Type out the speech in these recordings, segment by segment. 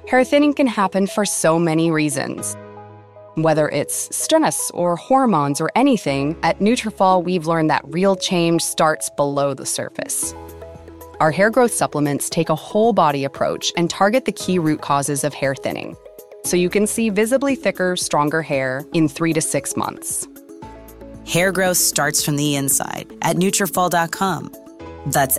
Hair thinning can happen for so many reasons. Whether it's stress or hormones or anything, at Nutrafol we've learned that real change starts below the surface. Our hair growth supplements take a whole body approach and target the key root causes of hair thinning, so you can see visibly thicker, stronger hair in 3 to 6 months. Hair growth starts from the inside at Nutrafol.com. That's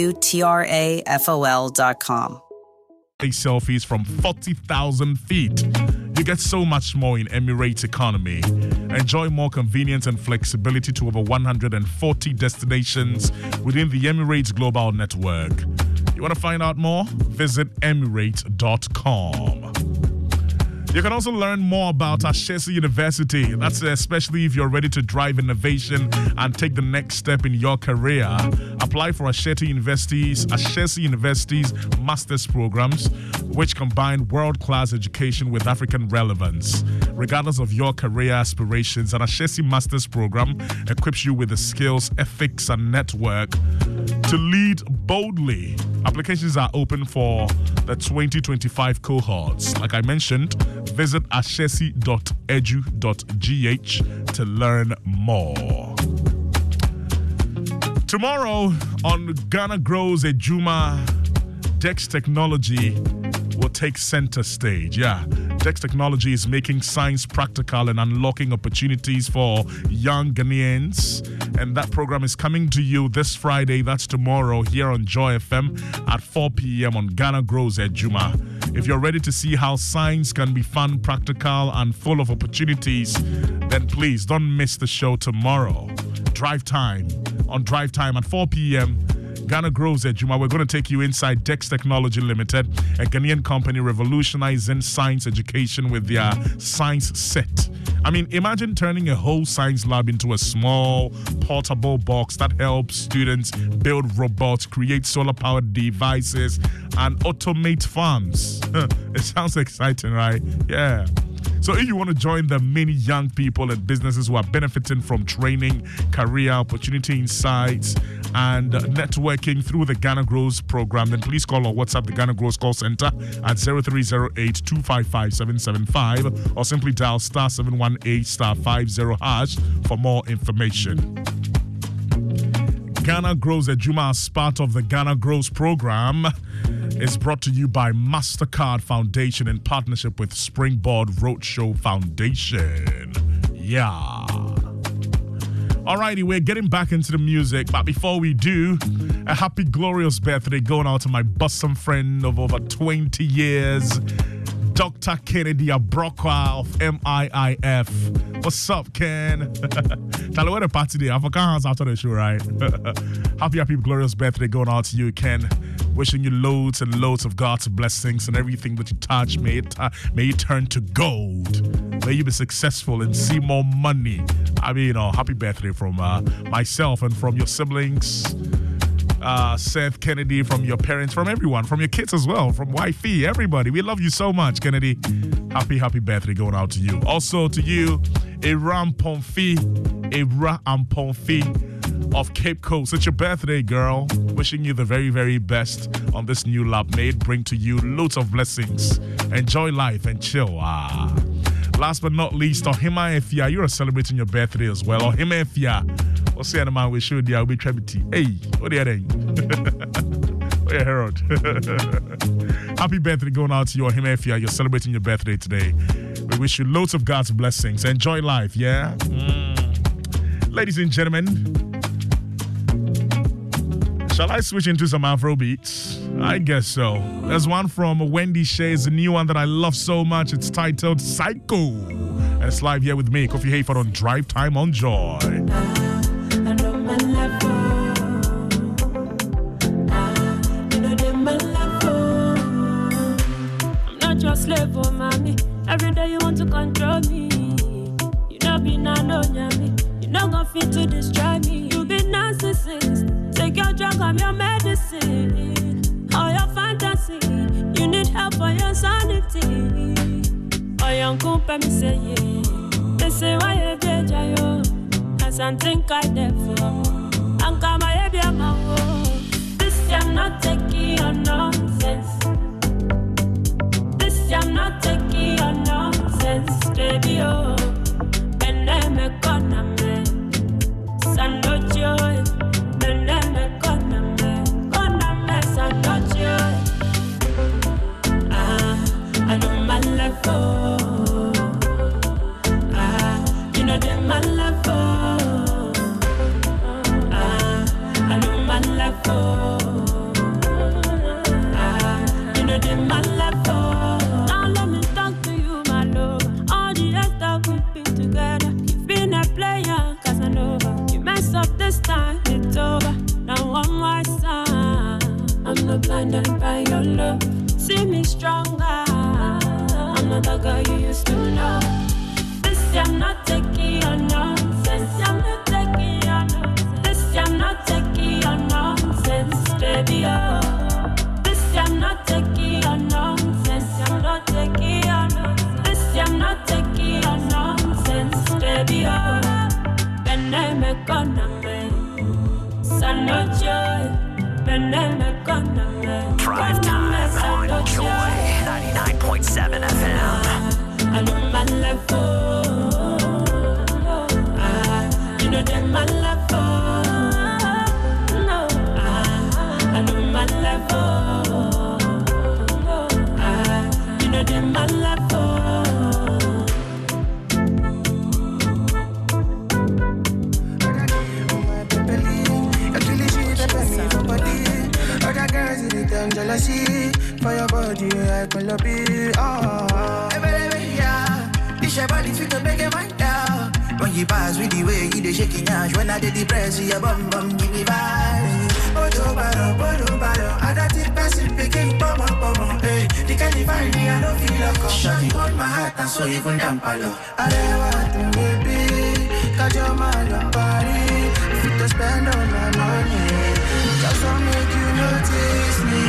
Nutrafol.com. Selfies from 40,000 feet. You get so much more in Emirates economy. Enjoy more convenience and flexibility to over 140 destinations within the Emirates Global Network. You want to find out more? Visit Emirates.com. You can also learn more about Ashesi University. That's especially if you're ready to drive innovation and take the next step in your career. Apply for Ashesi University's master's programs, which combine world-class education with African relevance. Regardless of your career aspirations, an Ashesi master's program equips you with the skills, ethics, and network to lead boldly. Applications are open for the 2025 cohorts. Like I mentioned, visit ashesi.edu.gh to learn more. Tomorrow on Ghana Grows Ejuma, Dex Technology will take center stage. Yeah, Dex Technology is making science practical and unlocking opportunities for young Ghanaians. And that program is coming to you this Friday, that's tomorrow, here on Joy FM at 4 p.m. on Ghana Grows Ejuma. If you're ready to see how science can be fun, practical, and full of opportunities, then please don't miss the show tomorrow. Drive Time at 4 p.m. Ghana Grows Ejuma. We're going to take you inside Dex Technology Limited, a Ghanaian company revolutionizing science education with their Science Set. I mean, imagine turning a whole science lab into a small, portable box that helps students build robots, create solar-powered devices, and automate farms. It sounds exciting, right? Yeah. So if you want to join the many young people and businesses who are benefiting from training, career opportunity insights, and networking through the Ghana Grows program, then please call or WhatsApp the Ghana Grows call center at 0308-255-775 or simply dial *718*50# for more information. Ghana Grows Ejuma, as part of the Ghana Grows program, is brought to you by MasterCard Foundation in partnership with Springboard Roadshow Foundation. Yeah. Alrighty, we're getting back into the music, but before we do, a happy, glorious birthday going out to my bosom friend of over 20 years, Dr. Kennedy Abrokwa of MIIF. What's up, Ken? Tell me what a party day. African hands after the show, right? happy, glorious birthday going out to you, Ken. Wishing you loads and loads of God's blessings and everything that you touch. May it turn to gold. May you be successful and see more money. I mean, happy birthday from myself and from your siblings. Seth, Kennedy, from your parents, from everyone, from your kids as well, from wifey, everybody. We love you so much, Kennedy. Happy birthday going out to you. Also to you, Era Ampomfi of Cape Coast. It's your birthday, girl. Wishing you the very, very best on this new lab made. Bring to you loads of blessings. Enjoy life and chill. Last but not least, Ohima Efia, you're celebrating your birthday as well. Ohima Efia. What's the man we should be Trebiti? Hey, what are you doing? Oh, yeah, Harold. Happy birthday going out to you, Ohima Efia. You're celebrating your birthday today. We wish you loads of God's blessings. Enjoy life, yeah? Ladies and gentlemen, shall I switch into some Afro beats? I guess so. There's one from Wendy Shea. It's a new one that I love so much. It's titled Psycho. And it's live here with me, Kofi Hayford, on Drive Time on Joy. I'm not your slave, oh mommy. Every day you want to control me. You know be not no yummy. You know gon' fit to destroy me. You be narcissist. Take your drug, I'm your medicine. All your fantasy, you need help for your sanity. Oh, young couple, me say yeah. They say why you did yo? I think I therefore. And come my baby, I'm this I'm not taking your nonsense. This know they my level. Now let me talk to you, my love. All the years that we've been together, you've been a player, Casanova. You mess up this time, it's over. Now I'm my son. I'm not blinded by your love. See me stronger. I'm not the girl you used to know. This year I'm not taking your nonsense. I'm not taking your nonsense. This year I'm not taking your nonsense, baby. Oh, this year I'm not taking your nonsense. I'm not taking your nonsense. This year I'm not taking your nonsense, baby. Oh, when I'm a gunman, son of joy. Drive time on Joy 99.7 FM. I know my level. You know that my level. No, I know my level. You know that my level. Jealousy for your body, I call up it. Oh, baby, yeah. This your body sweet to make it mind down. When you pass with the way you dey shaking ash, when I did the press, your bum bum give me vibes. Bodo baro, I got it passing, picking bum. Hey, the kind of find me, I don't feel like a shawty on my heart, and so even damn palo. I don't want to baby, 'cause you're my body. If you to spend all my money, just to make you notice me.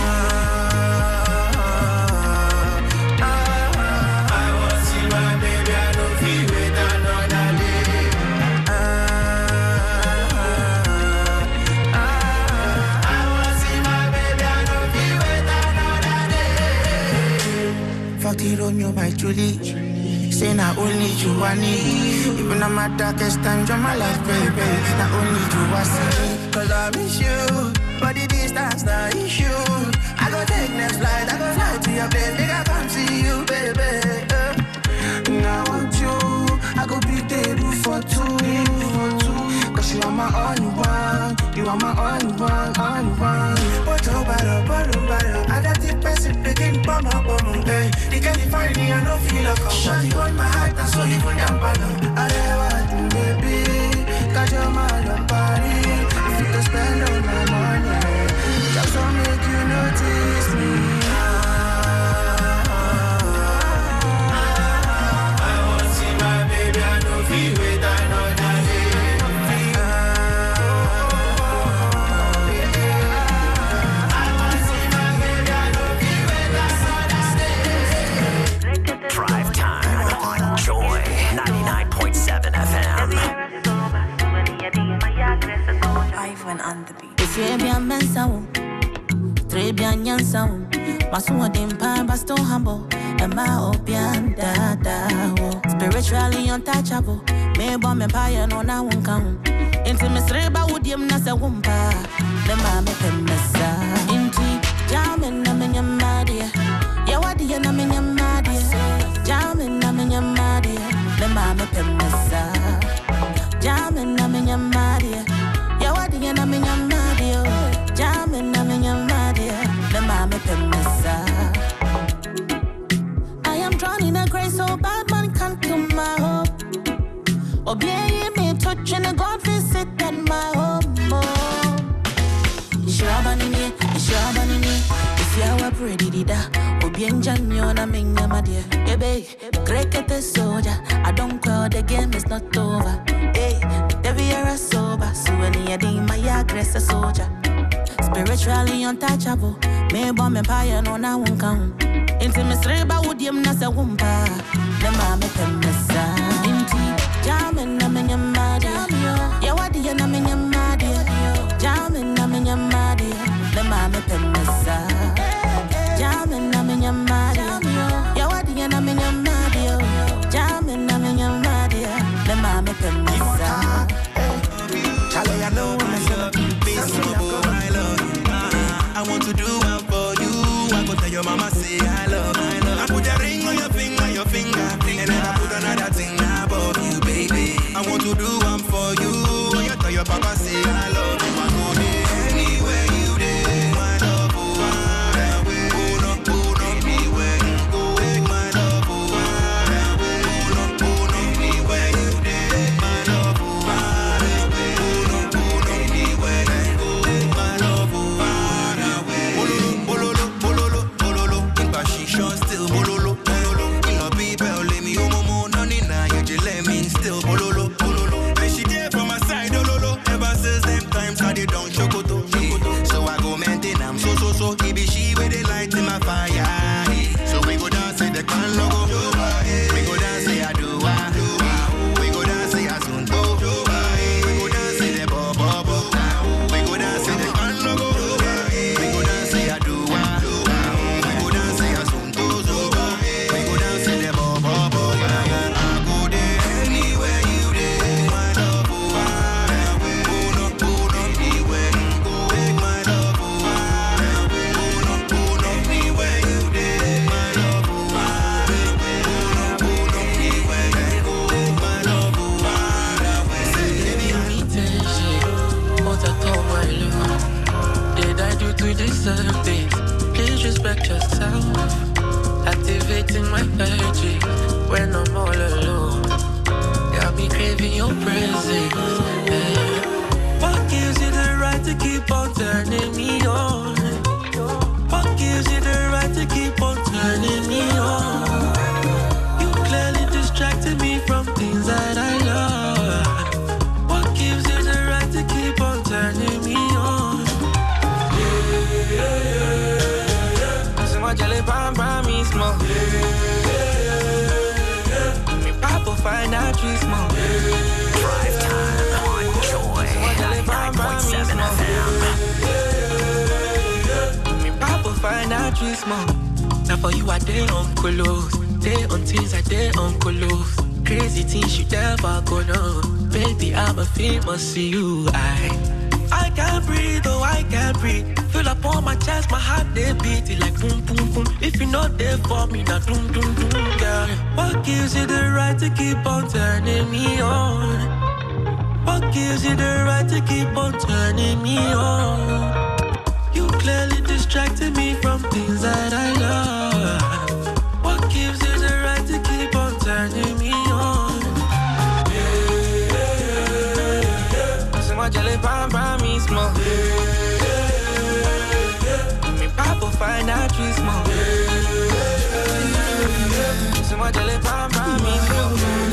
Romeo, my Julie. Say not only you I need. Even on my darkest times, you're my life, baby. Not only you I see. 'Cause I miss you, but the distance not issue. I go take next flight, I go fly to your place. Nigga, come see you, baby. Now I want you, I go be there for two. 'Cause you are my only one. You are my only one. Bottle, I got the person picking bum. Hey, the California, I don't feel like a shawty on my heart, and so you put down palo. I don't want to, baby, 'cause you're my body. If you to spend all my money, just to make you notice me. I want to see my baby, I don't feel with another day. Drive time on Joy 99.7 FM. Ivan on the beat. If you be a mensa, Trebian Yansa, Masua Dimpa, Basto Humble, and my opian dada. Spiritually untouchable, may bomb empire, no, now won't come. Intimacy, but would you not a wumpa? The mamma Pemessa. Inti, Jamin, Namin, Madia. Yawadi, Namin, Madia. Jamin, Namin, Madia. The mamma Pemessa. Jamin, Namin, Madia. Yawadi, Namin, Madia. Jamin, Namin, Madia. The mamma Pemessa. I am drawn in a grace so bad man can't come my home. Obey me, touching a God visit at my home. Ishabanini, if you are pretty, dida, Obian Janyona, Minga, my dear. Ebe, Great at the soldier, I don't call the game is not over. Hey, Deviera sober, so any day my aggressor soldier. Spiritually untouchable, may bomb empire, no, now won't come. Intimacy, but would you not a wumpa? The mamma Pemessa. Jamin, Namin, Madia. Yawadi, Namin, Madia. Jamin, Namin, Madia. The mamma Pemessa. Jamin, Namin, Madia. Yawadi, Namin, Madia. Jamin, Namin, Madia. The mamma Pemessa. Charlie, I know when I say I love you. I want to do one for you. I go tell your mama, say I love you. I put a ring on your finger, and then I put another thing above you, baby. I want to do one for you. You tell your papa, say I love you. I go there anywhere you there. My love, oh, jelly bam me small. Me papa find out you small. Drive time on Joy 99.7 FM. Me papa find out you small. Now for you I day on colos, day on things I day on colos. Crazy things you never gonna. Baby, I'm a famous see you. I can't breathe, oh I can't breathe. Feel up on my chest, my heart they beat it like boom boom boom. If you're not there for me, now doom doom doom, girl. What gives you the right to keep on turning me on? What gives you the right to keep on turning me on? You clearly distracted me from things that I love. What gives you the right to keep on turning me on? My jelly bam me small. Me papa find out you small. So my jelly bam me small.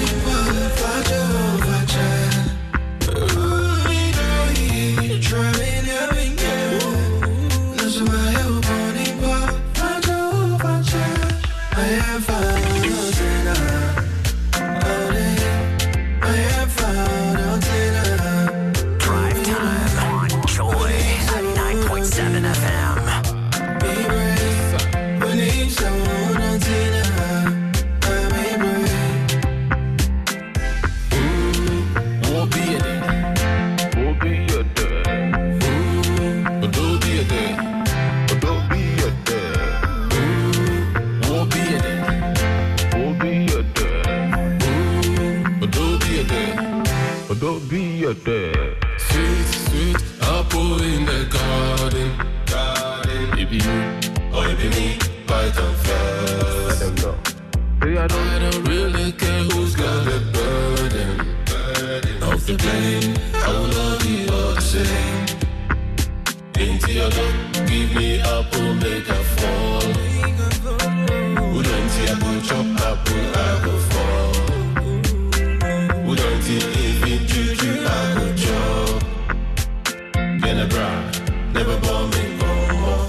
Sweet, sweet apple in the garden. It be you, or it be me, bite and first. I don't really care who's got the burden of the blame. I will love you all the same. Into your love, give me apple, make a fall. Who don't see a good chop apple, I go fall. Who don't see even juju, I go chop. Get a bra, never born me go more.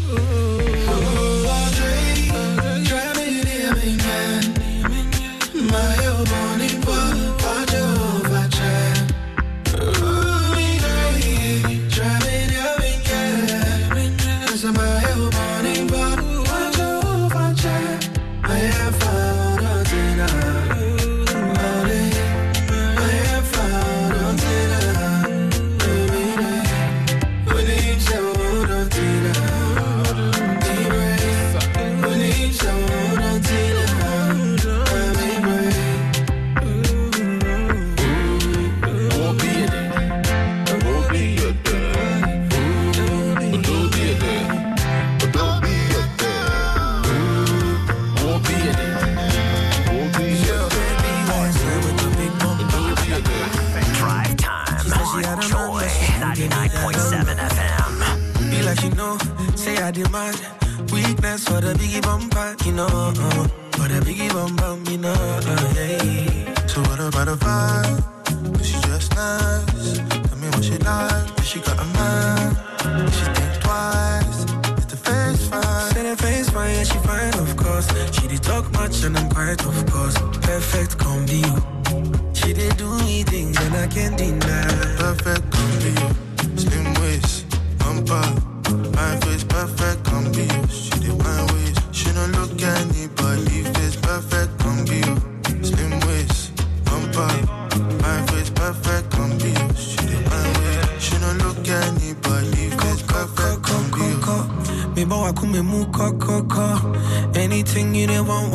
Demand weakness for the biggie bumper, you know, for the biggie bum bum, you know, yeah. So what about a vibe? Is she just nice? Tell me what she like. If she got a man, she think twice. Is the face fine? Say the face fine, yeah, she fine, of course. She did talk much and I'm quiet, of course. Perfect combi. She did do me things and I can't deny. Perfect combi. Slim waist, bumper. My face perfect combi. She did my waist. She don't look anybody. Face perfect combi. Slim waist, bumper. My face perfect combi. She did my waist. She don't look anybody. Face perfect combi. Me boy kume mu koko. Anything you need want.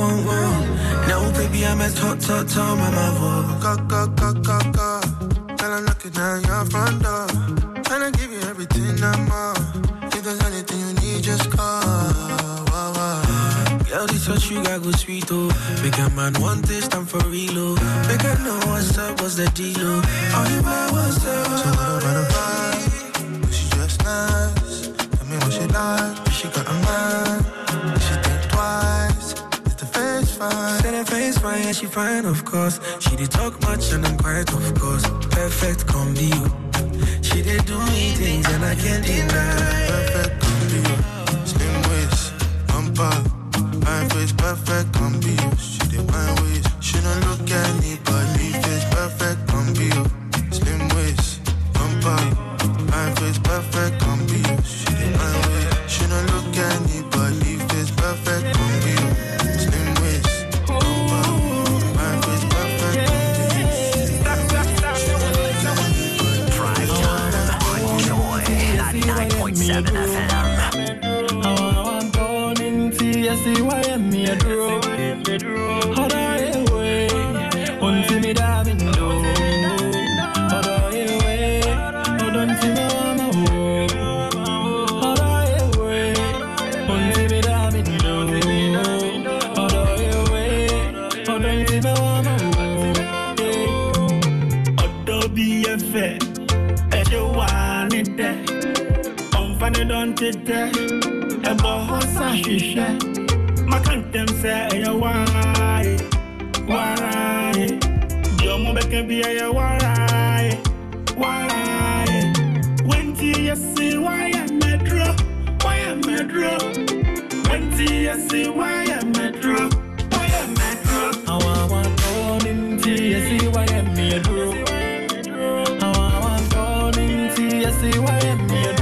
Now baby I'm a top mama vo. Kaka. Girl I'm looking at your front door. Tryna give you everything I'm on. If there's anything you need, just call. Girl, this touch you got good sweet, oh. Make a man want this time for real, oh. Make a know what's up, what's the deal, oh. All you buy, what's up? So what about a vibe? She just nice. Tell me what she like. If she got a man, she think twice. Is the face fine? Say the face fine, yeah, she fine, of course. She did talk much and I'm quiet, of course. Perfect combi. She did do me things and I can't deny. Perfect combi. Slim waist, bumper. pumper. My face perfect, come be you. She did my ways. She don't look at anybody. Face perfect, come be you. Slim waist, pumper. My face perfect, come be you. She did my ways. She don't look at anybody. Face perfect, come be you. Slim waist, pumper. My face perfect, come be you. Drive time on Joy 99.7 FM. See why I'm me a draw. How do I away? Until me diving low. How do I away? How don't see me on my home? How do I away? Until me diving low. How do I away? How don't see me on my home? Adobe effect. As you want it there. Unfunny don't it there. A boss, I should my content say, why? Your mother can be a why? When you see why I'm a drop, why I'm a drop? When you see why I'm a drop, why I'm a drop? I want to see why I'm a drop. I want to see why I'm a drop.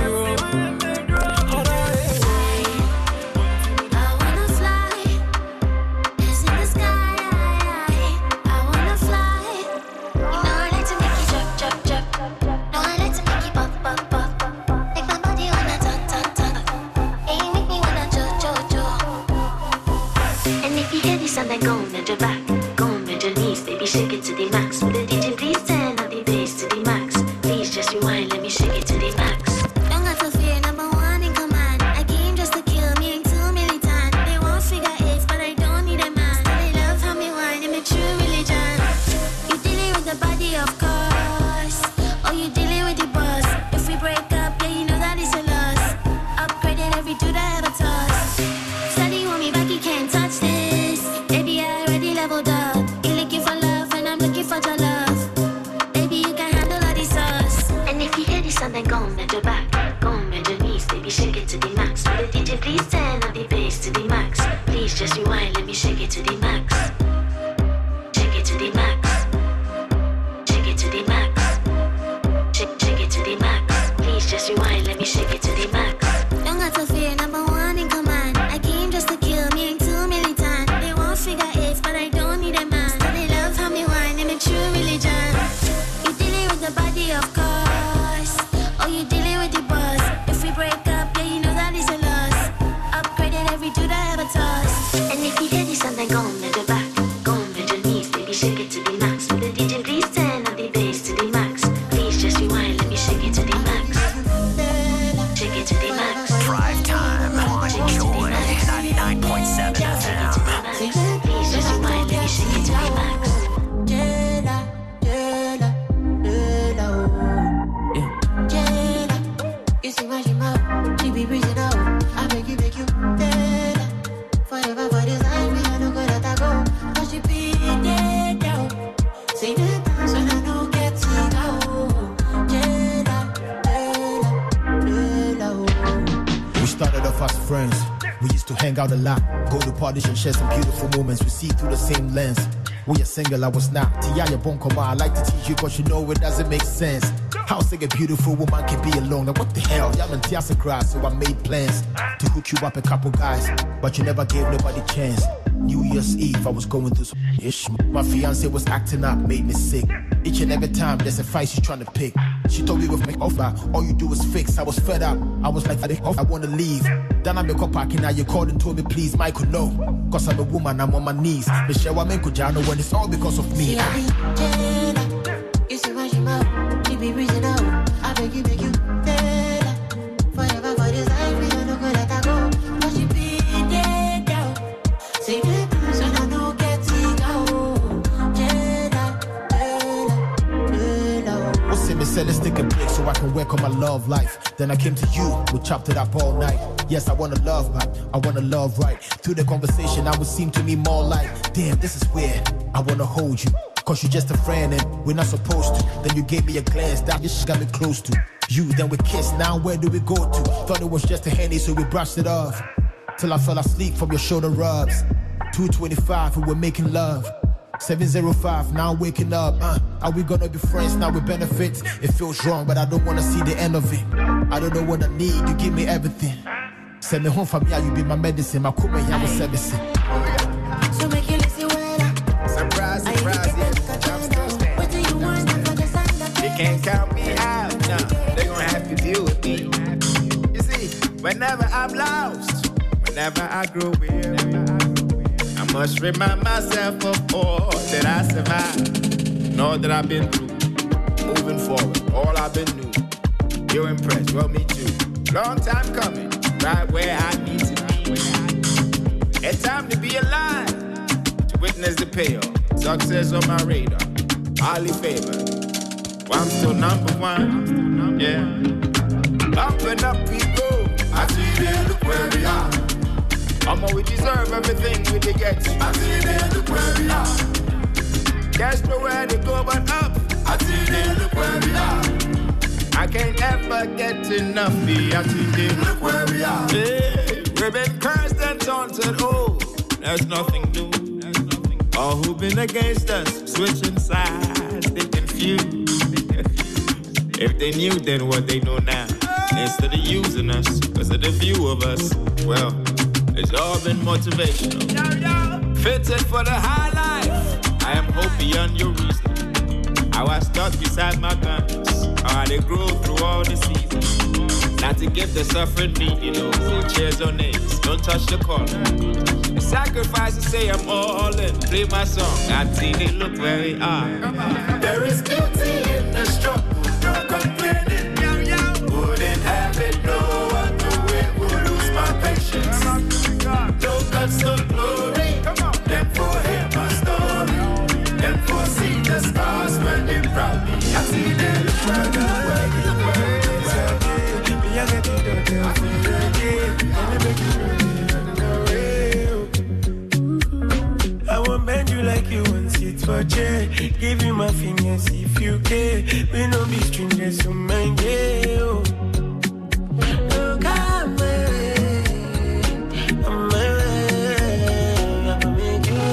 And then go bend your back, go bend your knees, baby, shake it to the max. Will the DJ please turn up the bass to the max? Please just rewind, let me shake it to the max. Don't got to fear, number one in command. I came just to kill me, ain't too militant. They won't figure eight, but I don't need a man. They love how me whine, I'm a true religion. You dealing with the body, of course, or you dealing with the boss. If we break up, yeah, you know that it's a loss. Upgraded every dude I ever tossed. Steady want me back, you can't touch this. Leveled up. You're looking for love and I'm looking for your love. Baby, you can handle all the sauce. And if you hear this song, then go bend your back, go bend your knees, baby, shake it to the max. Will the DJ please turn up the bass to the max? Please just rewind, let me shake it to the max. Shake it to the max. Shake it to the max. Shake it to the max. Please just rewind, let me shake it to the max. Don't got to fear, number one in command. I came just to kill me, ain't too militant. They won't figure eight, but I don't need a man. They love how me whine, I'm a true religion. You dealing with the body, of course, or you dealing with the boss. If we break up, yeah, you know that is a loss. Upgraded every dude I ever tossed. And if you hear this song, then go bend your back, go bend your knees, baby, shake it to the max. Will the DJ please turn up the bass to the max? Please just rewind, let me shake it to the max. Shake it to the max. Drive time on Joy 99.7 FM. Please just rewind, let me shake it to the max. You see my she mouth, she be breathing out. I make you forever for this life, me I don't go let her go. But she be dead down. Say the times when I don't get to go. We started off as friends. We used to hang out a lot, go to parties and share some beautiful moments. We see through the same lens. We are single, I was not. Tia Bonkoma, I like to teach you cause you know it doesn't make sense. How sick a beautiful woman can be alone? Like what the hell? Y'all and Tiasa cry, so I made plans to hook you up a couple guys, but you never gave nobody chance. New Year's Eve, I was going through some ish. My fiance was acting up, made me sick. Each and every time there's a fight she's trying to pick. She told me with me offer, all you do is fix. I was fed up, I was like, I wanna leave. Then I make up packing, now you called and told me please, Michael, no. Cause I'm a woman, I'm on my knees. Michelle, I make Kujano when it's all because of me. You see my she mouth, she be breathing out. I beg you, forever for this life, me I don't go let her go. But she be dead down. Say the times when I don't get to go. What's it, me said let's take a break so I can work on my love life. Then I came to you, we chopped it up all night. Yes, I wanna love back, I wanna love right. Through the conversation, I would seem to me more like, damn, this is weird. I wanna hold you, cause you're just a friend and we're not supposed to. Then you gave me a glance, that just got me close to you. Then we kissed, now where do we go to? Thought it was just a handy, so we brushed it off. till I fell asleep from your shoulder rubs. 2:25, we were making love. 7:05, now I'm waking up. Are we gonna be friends now with benefits? It feels wrong, but I don't wanna see the end of it. I don't know what I need, you give me everything. Send me home from here, you be my medicine. My kuma here was servicing. So make you listen when surprise, surprise, yes, I'm still standing. What do you want for the sun? They can't count me out, no. They gonna have to deal with me. You see, whenever I'm lost, whenever I grow weary, I must remind myself of all that I survived, and all that I've been through. Moving forward, all I've been new. You're impressed, well, me too. Long time coming, right where I need to be. It's time to be alive, to witness the payoff. Success on my radar, highly favored. Well, I'm still number one, yeah. Up and up we go. I see they look where we are. We deserve everything we get. I see they look where we are. There's nowhere to go but up. I see they look where we are. I can't ever get enough of I see they look where we are. Hey, we've been cursed and taunted. Oh, there's nothing new. All who've been against us, switching sides, they confused. If they knew then what they know now, instead of using us, because of the view of us, well, it's all been motivational. Fitted for the high life. I am hope beyond your reason. How I stuck beside my guns, how they grow through all the seasons. Not to give the suffering me, you know, who chairs or names, don't touch the corner. The sacrifice to say I'm all in, play my song, I see they look where they are. There is beauty in the struggle, no complaining. Wouldn't have it no other way, would lose my patience. No guts, no glory, them for hear my story. Them for see the stars when they proud me. I see them look where they I won't bend you like you want sit for chair. Give you my fingers if you care. We no be strangers, so mind you. Look at me, I'm my way, I'ma make you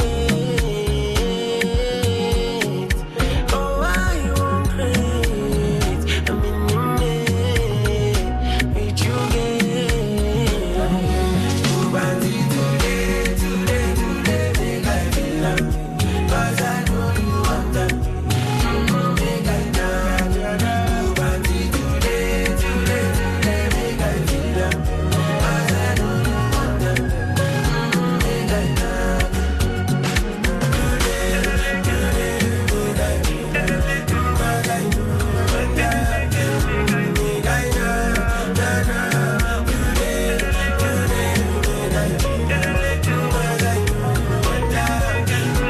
wait. Oh, why you won't create? I'm in your name, with you again. Oh, bandy, today, make I feel like me. 'Cause I know you want that. Make I know. Oh, bandy, today, make I feel like me. 'Cause I know you want that. Make I know. Today, make I feel like me. 'Cause I know you want that. Make I know. Today, make I feel like me. 'Cause I know you want that.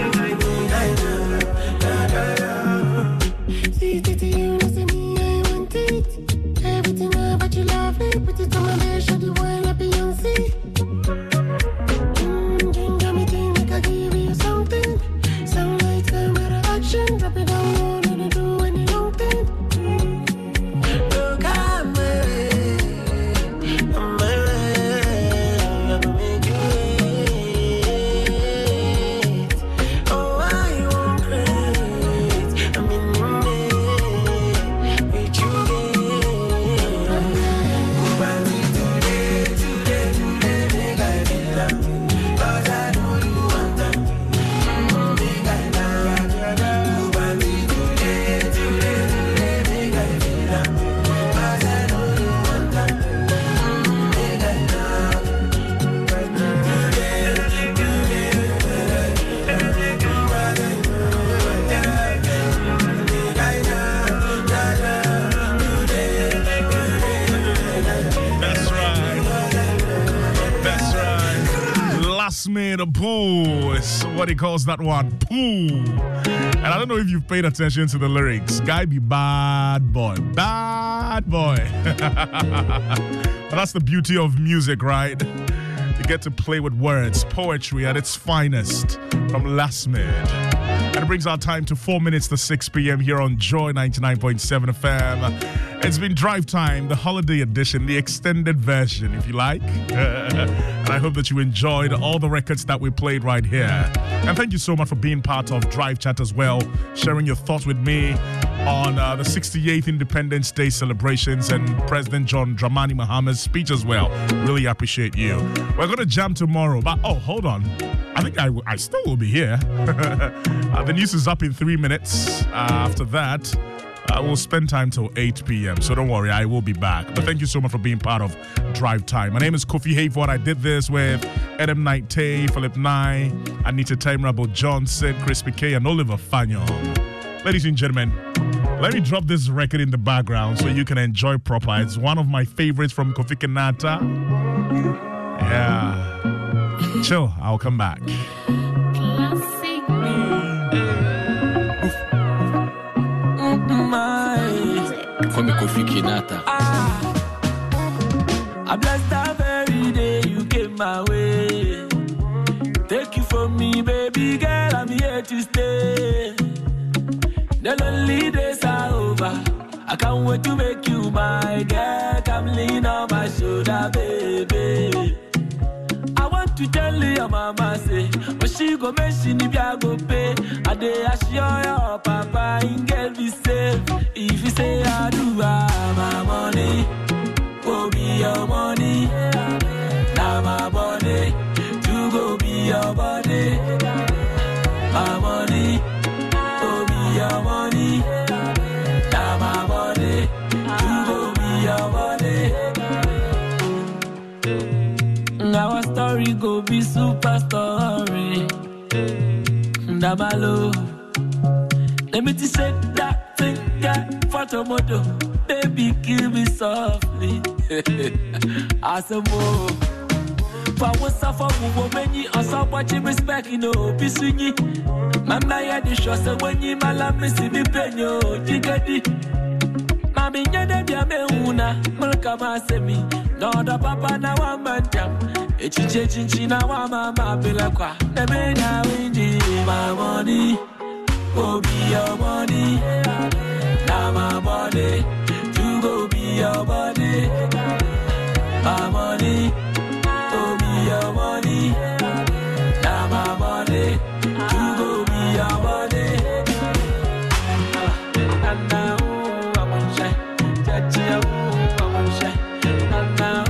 See it to you, listen me, I want it. Everything about you lovely, put it on my bed, show the world a Beyonce. Drink got me think like I give you something. Sound like some better action, drop it down low, let it do any long thing. Look at me, I'm my way, I'ma make you wait. Oh, why you won't create? I'm in your name, with you again. Oh, bandy, today, make I feel like me. 'Cause I know you want that. Make I know. Oh, bandy, today, make I feel like me. 'Cause I know you want that. Make I know. That's right. That's right. Last made a poo is what he calls that one. Poo. And I don't know if you've paid attention to the lyrics. Guy be bad boy. Bad boy. But that's the beauty of music, right? You get to play with words, poetry at its finest from Last Mid. And it brings our time to 4 minutes to 6 p.m. here on Joy 99.7 FM. It's been Drive Time, the holiday edition, the extended version, if you like. And I hope that you enjoyed all the records that we played right here. And thank you so much for being part of Drive Chat as well, sharing your thoughts with me on the 68th Independence Day celebrations and President John Dramani Mahama's speech as well. Really appreciate you. We're going to jam tomorrow, but hold on. I think I still will be here. The news is up in 3 minutes. After that, I will spend time till 8 p.m. So don't worry, I will be back. But thank you so much for being part of Drive Time. My name is Kofi Hayford. I did this with Adam Naite, Philip Nye, Anita Tamerable Johnson, Chris Piquet, and Oliver Fanyo. Ladies and gentlemen, let me drop this record in the background so you can enjoy proper. It's one of my favorites from Kofi Kinata. Yeah. Chill, I'll come back. From Kofi Kinata. I bless that very day you came my way. Take you from me, baby girl, I'm here to stay. The lonely days are over. I can't wait to make you my girl. Come lean on my shoulder, baby. I want to tell you your mama say, but she go mention if I go pay. I dey assure your papa and girl be safe. If you say I do my money, go be your money. Now my body, to go be your body. My money, go be your money. Now my body, to go be your body. Our story go be super story. Ndamalo. Let me just shake that thing, yeah, for tomorrow. Baby, kill me softly. Asamo. For what's up for women, or so much respect, you know, Pisuni. Mama, ya the show, so when you malam, see me penyo, jigadi. Mami, yana dia meuna, mulkama semi. No, the papa na wamanja. Echiche na wa mama belakwa. Neme na winji. My money, go be your money. Now my body, to go be your body. My money, go be your money. Now my body, to go be your body. And now I want shine, touch you, I want shine. And now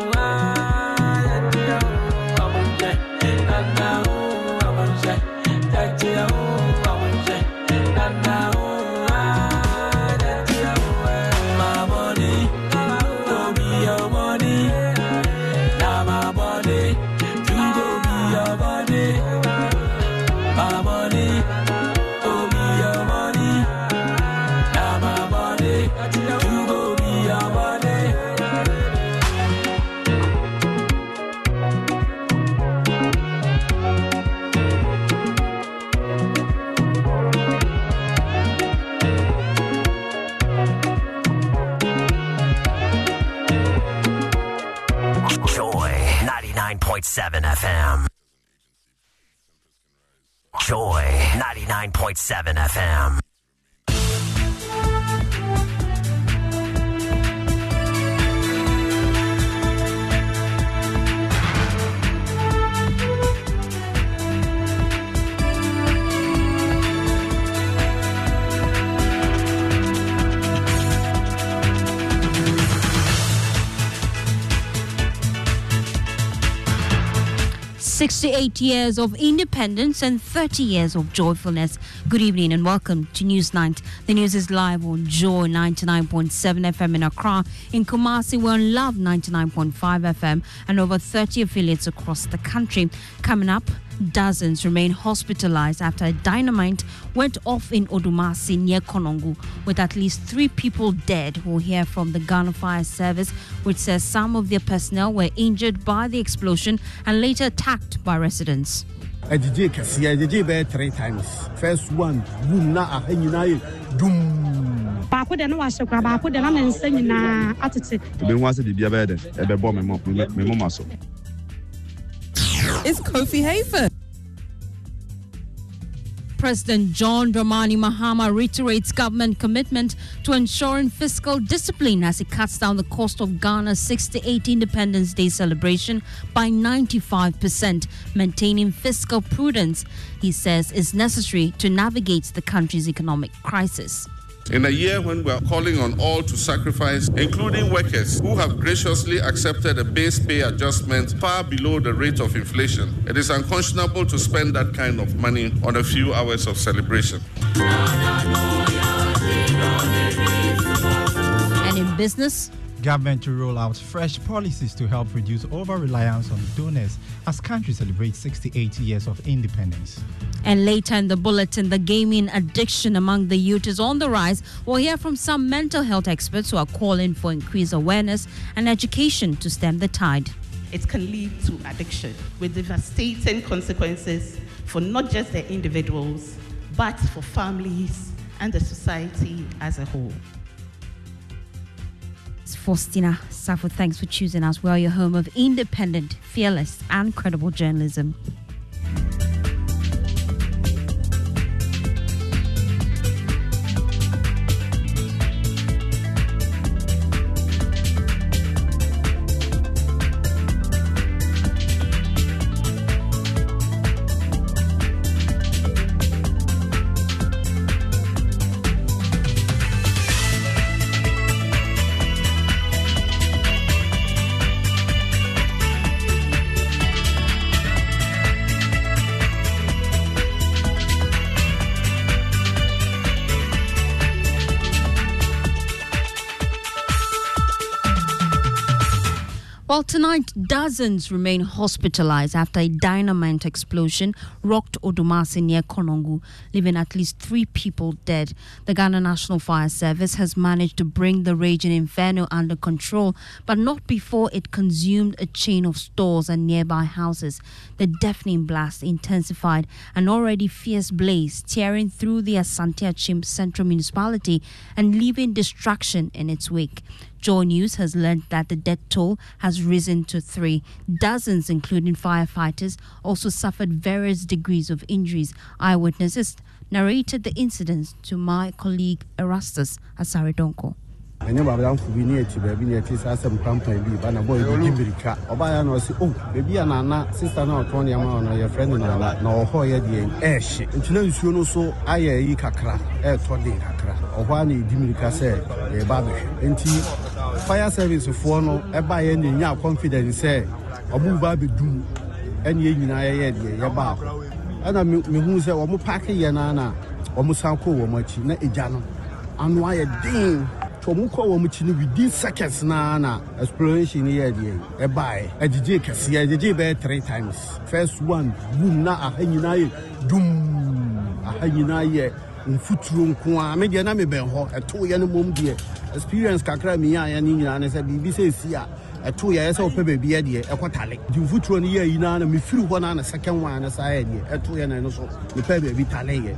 FM. Joy 99.7 FM. "68 years of independence and 30 years of joyfulness." Good evening and welcome to Newsnight. The news is live on Joy 99.7 FM in Accra. In Kumasi, we're on Love 99.5 FM and over 30 affiliates across the country. Coming up, dozens remain hospitalized after a dynamite went off in Odumasi near Konongo, with at least 3 people dead. We'll hear from the Ghana Fire Service, which says some of their personnel were injured by the explosion and later attacked by residents. I did bear 3 times. First one, boom, na ahenyinaye, doom. Baako de no wahye kwa baako de na ne nsa nyina atete. Be won say bibia be de e be bo me mama so. It's Kofi Hayford. President John Dramani Mahama reiterates government commitment to ensuring fiscal discipline as it cuts down the cost of Ghana's 68th Independence Day celebration by 95%, maintaining fiscal prudence, he says, is necessary to navigate the country's economic crisis. In a year when we are calling on all to sacrifice, including workers who have graciously accepted a base pay adjustment far below the rate of inflation, it is unconscionable to spend that kind of money on a few hours of celebration. And in business, government to roll out fresh policies to help reduce over-reliance on donors as country celebrates 68 years of independence. And later in the bulletin, the gaming addiction among the youth is on the rise. We'll hear from some mental health experts who are calling for increased awareness and education to stem the tide. It can lead to addiction with devastating consequences for not just the individuals, but for families and the society as a whole. Faustina Safo, thanks for choosing us. We are your home of independent, fearless, and credible journalism. Well, tonight, dozens remain hospitalized after a dynamite explosion rocked Odumasi near Konongu, leaving at least 3 people dead. The Ghana National Fire Service has managed to bring the raging inferno under control, but not before it consumed a chain of stores and nearby houses. The deafening blast intensified an already fierce blaze, tearing through the Asante Achim Central Municipality and leaving destruction in its wake. Joy News has learned that the death toll has risen to 3. Dozens, including firefighters, also suffered various degrees of injuries. Eyewitnesses narrated the incidents to my colleague Erastus Asaredonko. I never done for me near to baby near some campaign, but a boy will give me the car. Obaya no say, oh, baby and Anna, sister now 20 amount or your friend and Anna, no hoya the ash. And to know so I a kakra, air 20 kakra, or one Dimirica said, a baby. And fire service of one, a buy any now confidence say, or move baby do, and ye in I had ye about. And I mean, who say, or more packy yanana, or Musanko or much, not a jano. And why a ding? Tomuko within seconds na exploration here a buy a DJ 3 times. First one, boom na a hangina doom a hangina in footroom kwa media na me benho a 2 year mum dear experience kakra me and I said BBC here a 2 years old baby idea a quatalic. You footron year in a me through one and a second one as I had a 2 year and so the baby tally.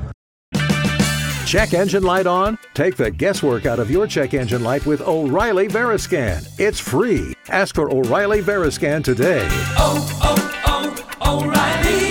Check engine light on? Take the guesswork out of your check engine light with O'Reilly Veriscan. It's free. Ask for O'Reilly Veriscan today. O'Reilly